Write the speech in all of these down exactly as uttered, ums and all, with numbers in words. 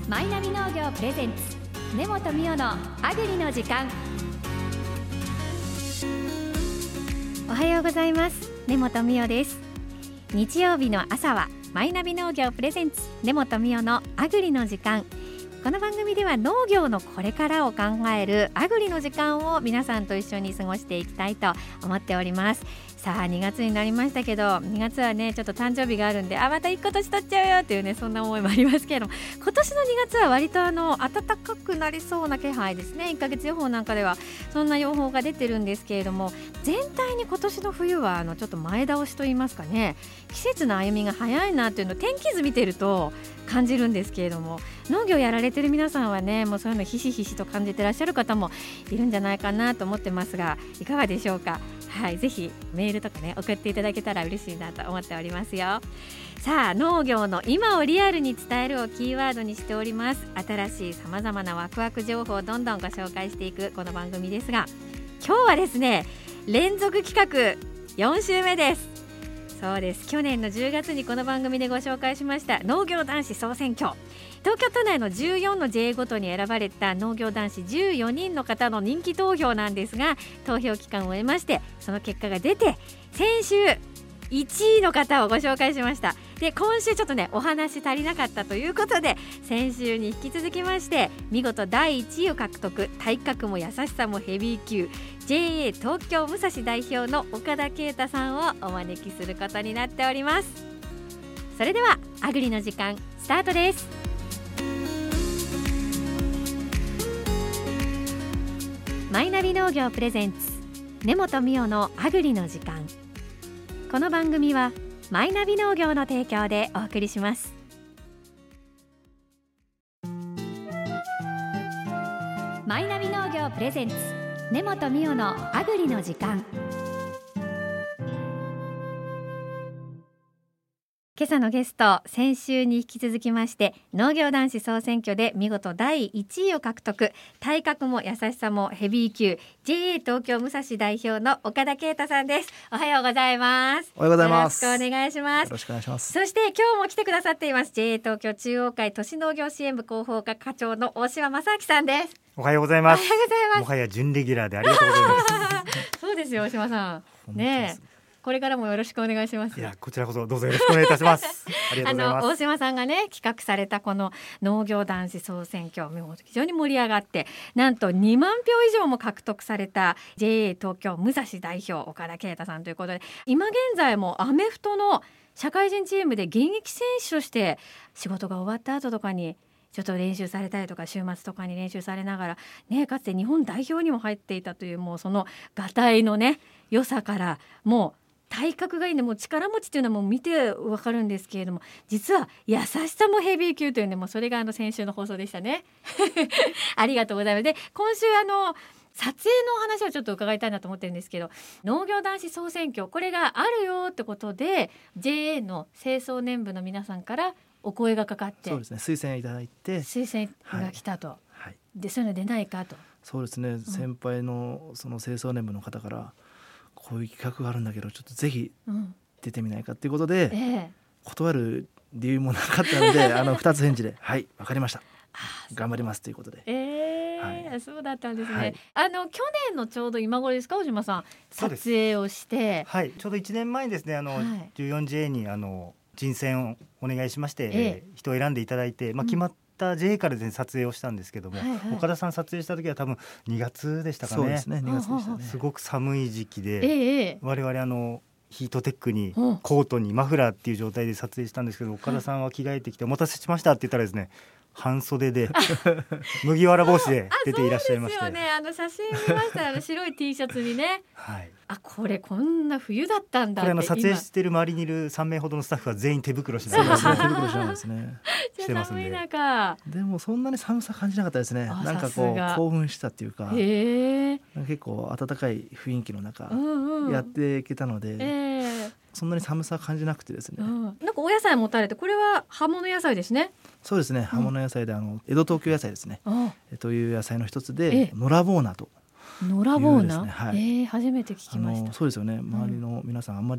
マイナビ農業プレゼンツ根本美代のアグリの時間。おはようございます。根本美代です。日曜日の朝はマイナビ農業プレゼンツ根本美代のアグリの時間。この番組では農業のこれからを考えるアグリの時間を皆さんと一緒に過ごしていきたいと思っております。さあにがつになりましたけど、にがつはねちょっと誕生日があるんで、あまたいっこ年取っちゃうよっていうね、そんな思いもありますけれども、今年のにがつは割とあの暖かくなりそうな気配ですね。いっかげつ予報なんかではそんな予報が出てるんですけれども、全体に今年の冬はあのちょっと前倒しといいますかね、季節の歩みが早いなっていうのを天気図見てると感じるんですけれども、農業やられてる皆さんはねもうそういうのひしひしと感じてらっしゃる方もいるんじゃないかなと思ってますが、いかがでしょうか。はい、ぜひメールとかね送っていただけたら嬉しいなと思っておりますよ。さあ農業の今をリアルに伝えるをキーワードにしております。新しいさまざまなワクワク情報をどんどんご紹介していくこの番組ですが、今日はですね連続企画よん週目です。そうです、去年のじゅうがつにこの番組でご紹介しました農業男子総選挙、東京都内のじゅうよんの ジェーエー ごとに選ばれた農業男子じゅうよにんの方の人気投票なんですが、投票期間を終えましてその結果が出て、先週いちいの方をご紹介しました。で今週ちょっとねお話足りなかったということで、先週に引き続きまして見事だいいちいを獲得、体格も優しさもヘビー級 ジェーエー 東京武蔵代表の岡田啓太さんをお招きすることになっております。それではアグリの時間スタートです。マイナビ農業プレゼンツ根本美代のアグリの時間。この番組はマイナビ農業の提供でお送りします。マイナビ農業プレゼンツ根本美代のアグリの時間。今朝のゲスト、先週に引き続きまして農業男子総選挙で見事だいいちいを獲得、体格も優しさもヘビー級 ジェーエー 東京武蔵代表の岡田啓太さんです。おはようございます。 おはようございます。 よろしくお願いします。 よろしくお願いします。 そして今日も来てくださっています ジェーエー 東京中央会都市農業支援部広報課課長の大島正明さんです。 おはようございます。 おはようございます。 もはや準レギュラーでありがとうございますそうですよ大島さんねえ、これからもよろしくお願いします。 いやこちらこそどうぞよろしくお願いいたしますありがとうございます。 あの大島さんがね企画されたこの農業男子総選挙、非常に盛り上がって、なんとにまんひょう以上も獲得された ジェーエー 東京武蔵代表岡田啓太さんということで、今現在もアメフトの社会人チームで現役選手として仕事が終わった後とかにちょっと練習されたりとか、週末とかに練習されながら、ね、かつて日本代表にも入っていたという、もうそのがたいのね良さから、もう体格がいいんで、もう力持ちっていうのはもう見てわかるんですけれども、実は優しさもヘビー級というね、もうそれがあの先週の放送でしたねありがとうございます。で今週あの撮影のお話をちょっと伺いたいなと思ってるんですけど、農業男子総選挙これがあるよってことで ジェーエー の清掃年部の皆さんからお声がかかって、 そうですね、推薦いただいて推薦が来たと、はいはい、でそういうの出ないかと。 そうですね、うん、先輩のその清掃年部の方からこういう企画があるんだけどちょっとぜひ出てみないかっていうことで、うんええ、断る理由もなかったのであのふたつ返事ではいわかりました頑張りますということで、 えーはい、そうだったんですね、はい、あの去年のちょうど今頃ですか大島さん、撮影をして、 はい、ちょうどいちねんまえにですねあの、はい、じゅうよんジェーエー にあの人選をお願いしまして、ええ、人を選んでいただいて、まあ、決まった ジェーエー からですね撮影をしたんですけども、はいはい、岡田さん撮影した時は多分にがつでしたかね。 そうですね、にがつでしたね。 すごく寒い時期で、 ええ、 我々あのヒートテックにコートにマフラーっていう状態で撮影したんですけど、岡田さんは着替えてきてお待たせしましたって言ったらですね、半袖で麦わら帽子で出ていらっしゃいまして、 あ、そうですよね、あの写真見ましたらあの白い T シャツにね、はい、あこれこんな冬だったんだって。 これあの撮影している周りにいるさんめいほどのスタッフは全員手袋しながら手袋しながらですねしてますんで。 寒い中でもそんなに寒さ感じなかったですね。なんかこう興奮したっていうか、 へ結構暖かい雰囲気の中やっていけたので、 うんうん、 そんなに寒さ感じなくてですね、うん、 なんかお野菜持たれて、これは葉物野菜ですね。 そうですね、葉物野菜であの江戸東京野菜ですね、うん、という野菜の一つで野良ボーナと野良ボーナ、 はい、 えー、初めて聞きました。 あのそうですよね、周りの皆さんあんまり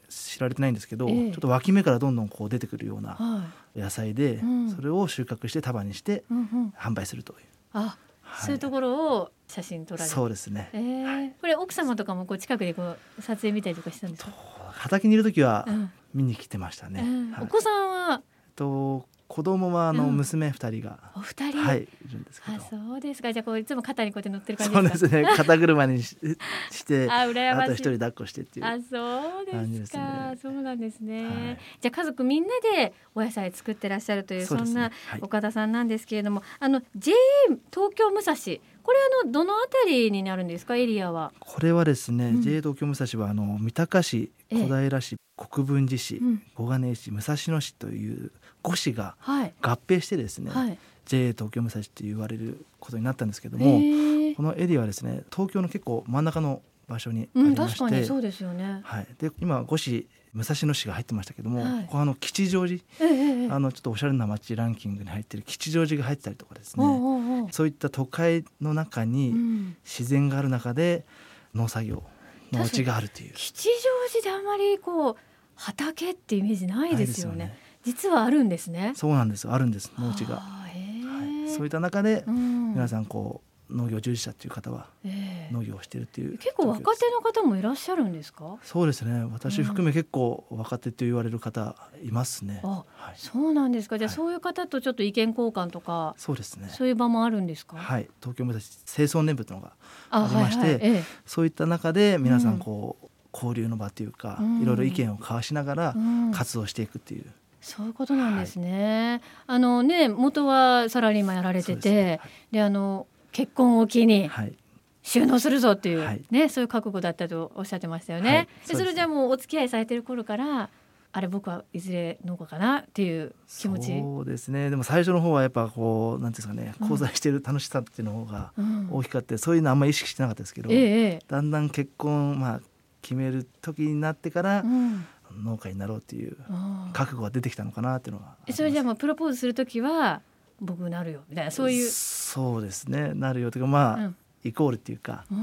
知られてないんですけど、 ええ、 ちょっと脇芽からどんどんこう出てくるような野菜で、はい、うん、それを収穫して束にして販売するという、 うんうん、あ、はい、そういうところを写真撮られる。 そうですね、 えー、これ奥様とかもこう近くでこう撮影見たりとかしたんですか？ 畑にいる時は見に来てましたね、 うん、はい、お子さんは、 えっと子供はあの娘ふたりが、 うん、お二人、 はい、いるんですけど。 あ、そうですか。じゃあこういつも肩にこうやって乗ってる感じですか？ そうですね、肩車に し, してあ、羨ましい。 あと一人抱っこしてっていうあ、そうですか、 ね、 そうなんですね、はい、じゃあ家族みんなでお野菜作ってらっしゃるという、 そ, う、ね、そんな岡田さんなんですけれども、はい、あの ジェーエー 東京武蔵、これあのどのあたりになるんですか？エリアは。 これはですね、うん、ジェーエー 東京武蔵はあの三鷹市、小平市、国分寺市、小金井市、武蔵野市というご市が合併してですね、はい、ジェーエー 東京武蔵って言われることになったんですけども、このエリアはですね、東京の結構真ん中の場所にありまして、うん、確かにそうですよね、はい、で今ご市武蔵野市が入ってましたけども、はい、ここあの吉祥寺、ええ、あのちょっとおしゃれな街ランキングに入っている吉祥寺が入ってたりとかですね、おうおうおう、そういった都会の中に自然がある中で農作業、農地があるという。 吉祥寺であまりこう畑ってイメージないですよね。ないですよね。実はあるんですね。 そうなんです、あるんです、農地が、はい、そういった中で、うん、皆さんこう農業従事者という方は農業をしているっていう、 結構若手の方もいらっしゃるんですか？ そうですね、私含め結構若手と言われる方いますね、うん、 あ、はい、そうなんですか。じゃあそういう方とちょっと意見交換とか、はい、そうですね、そういう場もあるんですか？ はい、東京武蔵清掃年部というのがありまして、はいはい、ええ、そういった中で皆さんこう、うん、交流の場というか、うん、いろいろ意見を交わしながら活動していくっていう、うん、 そういうことなんですね、はい、あのね、元はサラリーマンやられてて、で、ね、はい、であの結婚を機に収納するぞっていう、はい、ね、そういう覚悟だったとおっしゃってましたよね、はい、でそれじゃあもうお付き合いされてる頃から、あれ僕はいずれ農家かなっていう気持ち。 そうですね、でも最初の方はやっぱこうなんていうんですかね、交際している楽しさっていうの方が大きかった、うん、そういうのあんまり意識してなかったですけど、ええ、だんだん結婚、まあ、決める時になってから、うん、農家になろうっていう覚悟が出てきたのかなっていうのは。 それじゃあもうプロポーズする時は僕なるよみたいな、そういう。 そうですね、なるよというか、まあ、うん、イコールっていうか、うん、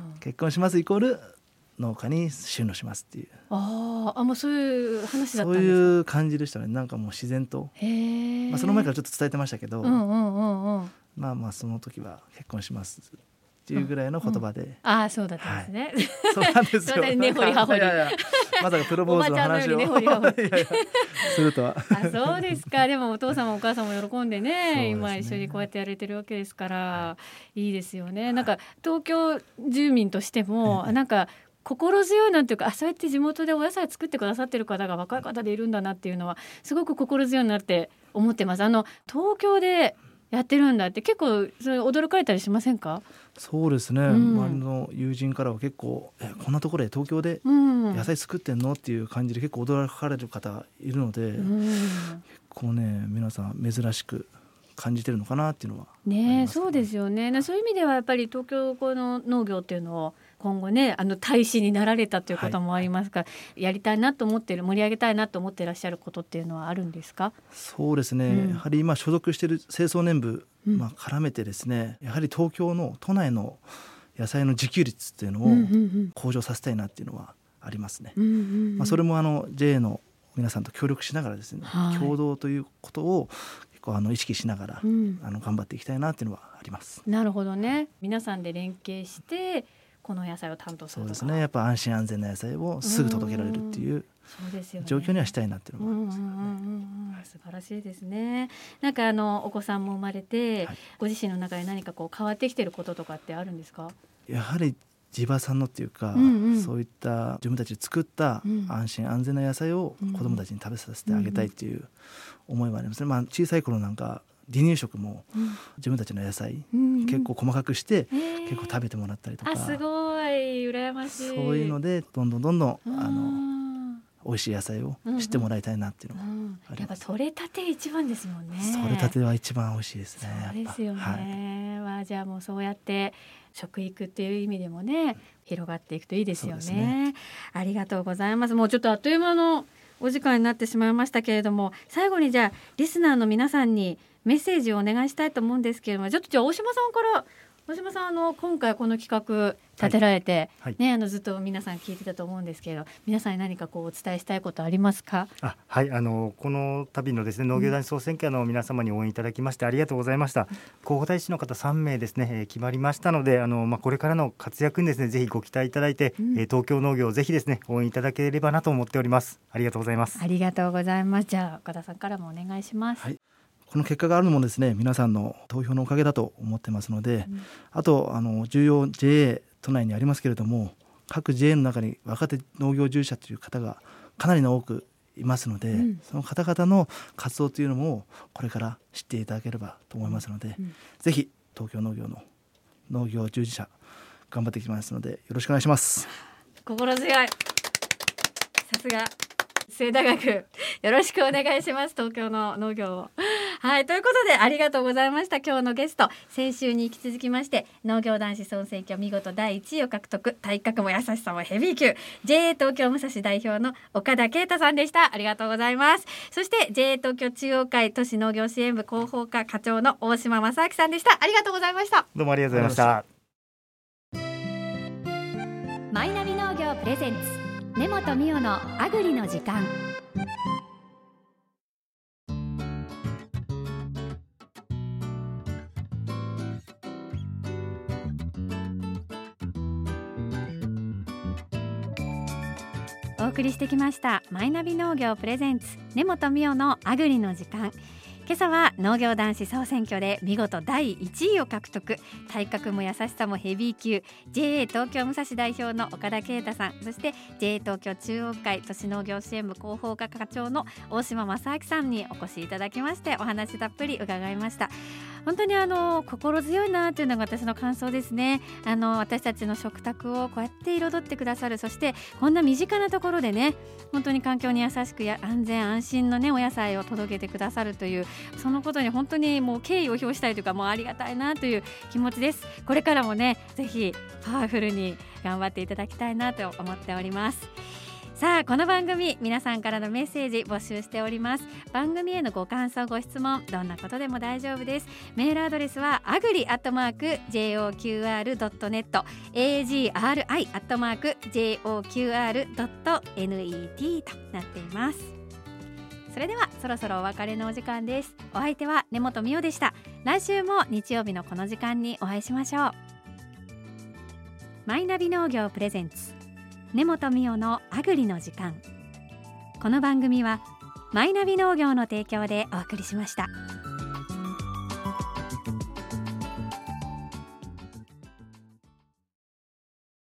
結婚しますイコール農家に収納しますっていう、 ああ、もうそういう話だったんですか？ そういう感じでしたね。なんかもう自然と、へ、まあ、その前からちょっと伝えてましたけど、うんうんうんうん、まあまあその時は結婚しますっていうぐらいの言葉で、うんうん、 ああ、そうだったんですね、はい、 そうなんですよ根掘り葉掘り、いやいや、まさかプロポーズの話をするとはあ、そうですか。でもお父さんもお母さんも喜んで ね, ね今一緒にこうやってやれてるわけですから、はい、いいですよね。なんか東京住民としても、はい、なんか心強いなんていうか、あ、そうやって地元でお野菜作ってくださってる方が若い方でいるんだなっていうのはすごく心強いなって思ってます。あの東京でやってるんだって結構それ驚かれたりしませんか？ そうですね、うん、周りの友人からは結構えこんなところで東京で野菜作ってんのっていう感じで結構驚かれる方いるので、うん、結構ね皆さん珍しく感じてるのかなっていうのはね。え、そうですよね。そういう意味ではやっぱり東京の農業っていうのを今後ね、あの大使になられたということもありますから、はい、やりたいなと思っている、盛り上げたいなと思っていらっしゃることっていうのはあるんですか？ そうですね、うん、やはり今所属している清掃年部、うん、まあ、絡めてですね、やはり東京の都内の野菜の自給率っていうのを向上させたいなっていうのはありますね、うんうんうん、まあ、それもあの ジェーエー の皆さんと協力しながらですね、はい、共同ということを結構あの意識しながら、うん、あの頑張っていきたいなっていうのはあります。 なるほどね。皆さんで連携してこの野菜を担当するとか。 そうですね、やっぱ安心安全な野菜をすぐ届けられるっていう状況にはしたいなっていうのもありますよね。 素晴らしいですね。なんかあのお子さんも生まれて、はい、ご自身の中で何かこう変わってきてることとかってあるんですか？ やはり地場産のっていうか、うんうん、そういった自分たちで作った安心安全な野菜を子どもたちに食べさせてあげたいっていう思いはありますね。まあ、小さい頃なんか離乳食も自分たちの野菜、うん、結構細かくして、うん、結構食べてもらったりとか、 あ、すごい羨ましい。 そういうのでどんどんどんどんあの美味しい野菜を知ってもらいたいなっていうのがあります、うんうん、 やっぱ取れたて一番ですもんね。 取れたては一番美味しいですね。 そうですよね、はい、まあ、じゃあもうそうやって食育っていう意味でもね広がっていくといいですよ ね, ですね。ありがとうございます。もうちょっとあっという間のお時間になってしまいましたけれども、最後にじゃあリスナーの皆さんにメッセージをお願いしたいと思うんですけれども、ちょっとじゃあ大島さんから大島さん、あの今回この企画立てられて、はいはい、ね、あのずっと皆さん聞いてたと思うんですけど、皆さんに何かこうお伝えしたいことありますか？ あ、はい、あのこの度のですね、農業男子総選挙の皆様に応援いただきましてありがとうございました。うん、候補大使の方さんめいですね、えー、決まりましたので、あの、まあ、これからの活躍にですねぜひご期待いただいて、うん、えー、東京農業をぜひですね応援いただければなと思っております。ありがとうございます。 ありがとうございます。じゃあ岡田さんからもお願いします。 はい、この結果があるのもですね、皆さんの投票のおかげだと思ってますので、うん、あとあの重要 ジェーエー 都内にありますけれども、各 ジェーエー の中に若手農業従事者という方がかなりの多くいますので、うん、その方々の活動というのもこれから知っていただければと思いますので、うん、ぜひ東京農業の農業従事者頑張っていきますのでよろしくお願いします。 心強い。さすが末田学、よろしくお願いします。東京の農業を。はい、ということでありがとうございました。今日のゲスト、先週に引き続きまして農業男子総選挙見事だいいちいを獲得、体格も優しさもヘビー級 ジェーエー 東京武蔵代表の岡田啓太さんでした。ありがとうございます。そして ジェーエー 東京中央会都市農業支援部広報課課長の大島正明さんでした。ありがとうございました。 どうもありがとうございました。 マイナビ農業プレゼンツ根本美代のアグリの時間。お送りしてきましたマイナビ農業プレゼンツ根本美代のアグリの時間。今朝は農業男子総選挙で見事だいいちいを獲得、体格も優しさもヘビー級 ジェーエー 東京武蔵代表の岡田啓太さん、そして ジェーエー 東京中央会都市農業支援部広報課課長の大島正明さんにお越しいただきまして、お話たっぷり伺いました。本当にあの心強いなというのが私の感想ですね。あの私たちの食卓をこうやって彩ってくださる、そしてこんな身近なところでね、本当に環境に優しくや安全安心のねお野菜を届けてくださるという、そのことに本当にもう敬意を表したいというか、もうありがたいなという気持ちです。これからもねぜひパワフルに頑張っていただきたいなと思っております。さあ、この番組皆さんからのメッセージ募集しております。番組へのご感想ご質問、どんなことでも大丈夫です。メールアドレスはアグリアットマーク ジェイオーキューアールドットネット アグリ アットマーク ジェイオーキューアールドットネット となっています。それではそろそろお別れのお時間です。お相手は根本美代でした。来週も日曜日のこの時間にお会いしましょう。マイナビ農業プレゼンツ根本美代のアグリの時間。この番組はマイナビ農業の提供でお送りしました。